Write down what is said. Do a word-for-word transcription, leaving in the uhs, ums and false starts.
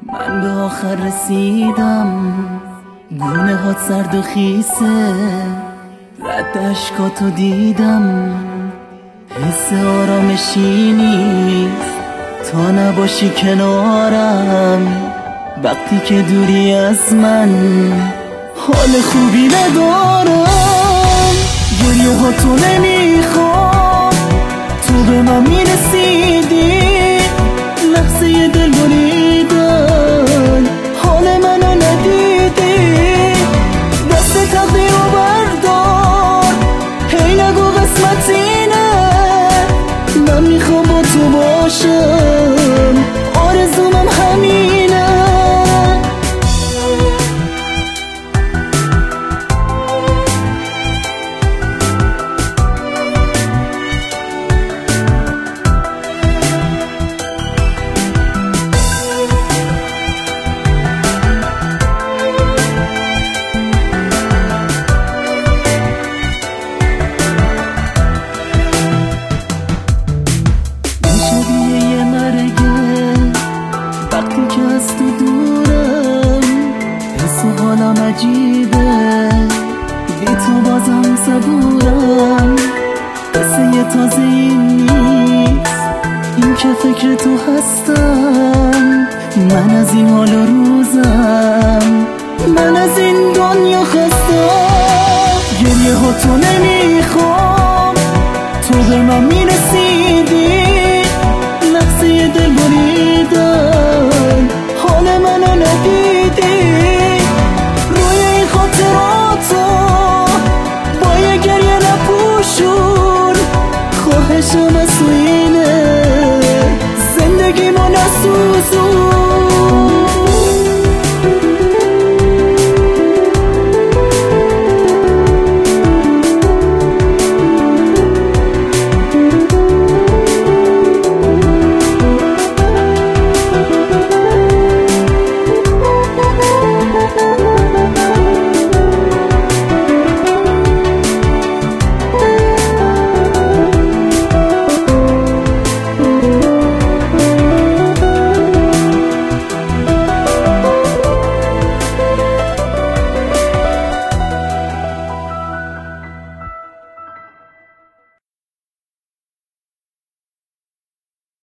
من به آخر رسیدم، گونه هات سرد و خیسه، رد اشکاتو دیدم، حس آرامشی نیست تا نباشی کنارم. وقتی که دوری از من حال خوبی ندارم. گریه ها تو نمیخوام، تو به من میرسیدی، لحظه دل بریدن حال منو ندیدی. دست تقدیر رو بردار، هی نگو قسمت اینه. من میخوام با تو باشم، آرزومم همینه. وقتی که از تو دورم حس و حالم عجیبه، بی تو بازم صبورم. قصه تازه این نیست، این که فکر تو هستم. من از این حال و روزم، من از این دنیا خستم. گریه ها تو نمیخوام، تو به من میرسی،